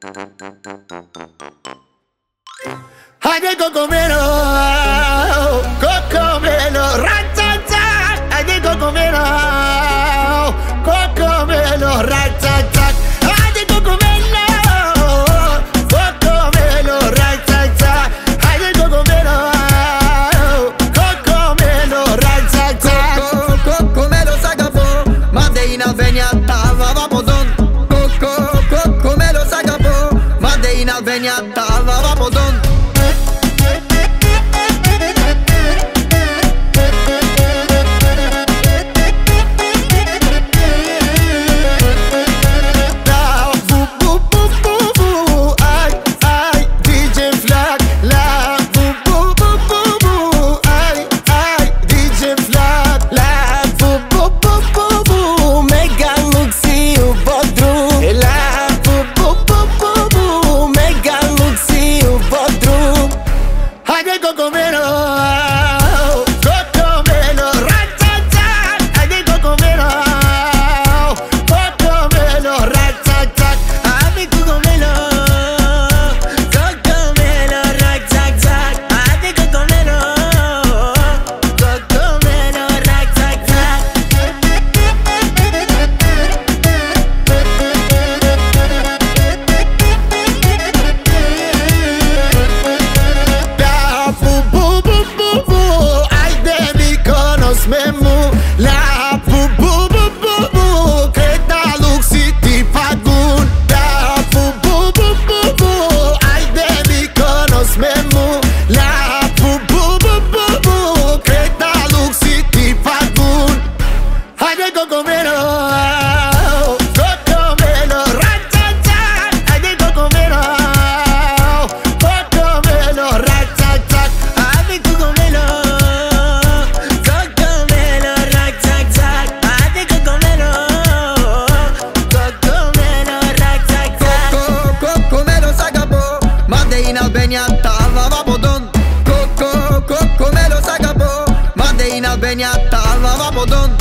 Haide Cocomelo, Cocomelo, ra-ta-ta. Haide Cocomelo, Cocomelo, ra-ta-ta. Haide Cocomelo, Cocomelo, ra-ta-ta. Haide Cocomelo, Cocomelo, ra-ta-ta. Cocomelo s'agapò, Made in Albania tava vapodon. Cocomelo s'agapò, Made in Albania tava vapodon. Cocomelo, Cocomelo, ra-ta-ta. Haide Cocomelo, Cocomelo, ra-ta-ta. Haide Cocomelo, Cocomelo, ra-ta-ta. Haide Cocomelo, Cocomelo, ra-ta-ta. Mesmo la bu bu bu bu bu Creta Lux City Pagun la bu bu bu bu bu Ai de mi conos mesmo la bu bu bu bu bu Creta Lux City Pagun Haide Cocomelo, Cocomelo, ra-ta-ta. Haide Cocomelo, Cocomelo, ra-ta-ta. Haide Cocomelo, in Albania tava vapodon. Cocomelo s'agapò, Made in Albania tava vapodon.